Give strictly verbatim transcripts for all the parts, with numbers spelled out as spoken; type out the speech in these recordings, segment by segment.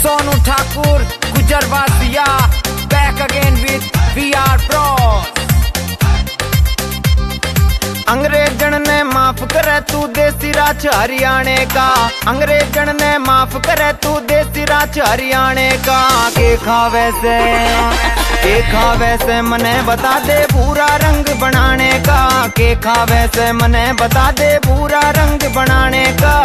सोनू ठाकुर गुजरवासिया back again with we are bros. अंग्रेजन ने माफ करे तू देसी राज हरियाणे का, अंग्रेजन ने माफ करे तू देसी राज हरियाणे का। के खावे से के खावे से मने बता दे भूरा रंग बनाने का, के खावे से मने बता दे भूरा रंग बनाने का।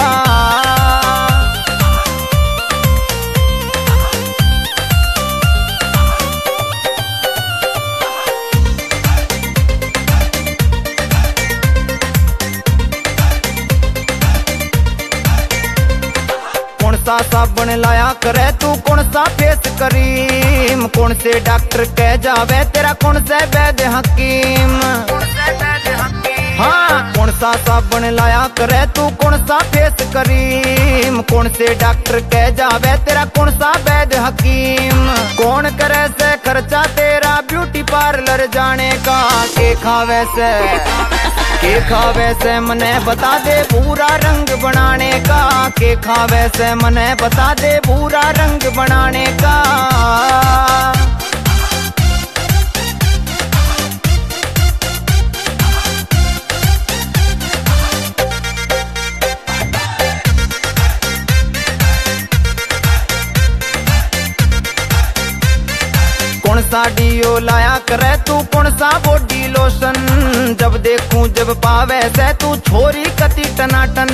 कौन सा साबुन लाया करे तू, कौन सा फेस क्रीम, कौन से डॉक्टर कह जावे तेरा कौन से वैद्य हकीम। हाँ कौन सा साबुन लाया करे तू, कौन सा फेस क्रीम, कौन से डॉक्टर कह जावे तेरा कौन सा वैद्य हकीम। कौन करे से खर्चा तेरा ब्यूटी पार्लर जाने का, के खावे से के खावे से मने बता दे भूरा रंग बनाने का, के खावे से मने बता दे भूरा रंग बनाने का। कौन सा डियो लाया करे तू, कौन सा बॉडी लोशन, जब देखूं जब पावे से तू छोरी कति टनाटन।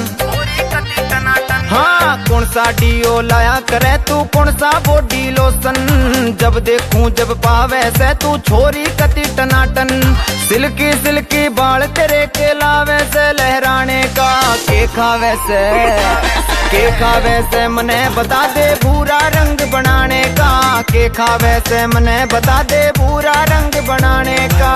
हाँ कौन सा डियो लाया करे तू, कौन सा बॉडी लोशन, जब देखूं जब पावे से तू छोरी कति टनाटन। सिल्की सिल्की बाल तेरे के लावे से लहराने का, के खावे से के खावे से मने बता दे भूरा रंग बनाने का, के खावे से मने बता दे भूरा रंग बनाने का।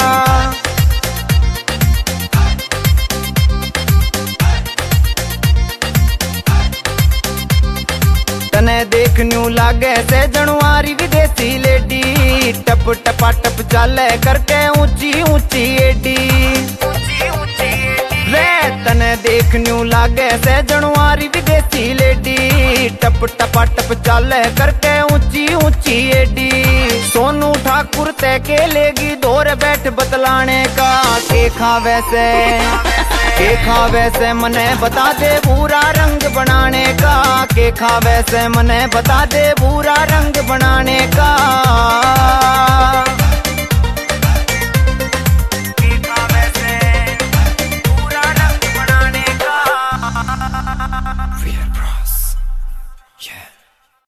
तने देखन्यू लागे से जणुआरी विदेशी लेडी, टप टपा टप चाले करके ऊंची ऊंची एडी। रे तने देखन्यू लागे से जणुआरी विदेशी लेडी, टप टपा टप चाले करके ऊंची ऊंची एडी। सोनू ठाकुर ते के लेगी दौर बैठ बतलाने का, के खावे से के खावे से मने बता दे भूरा रंग बनाने का, के खावे से मने बता दे भूरा रंग बनाने का। के खावे से भूरा रंग बनाने का। We are bros. Yeah.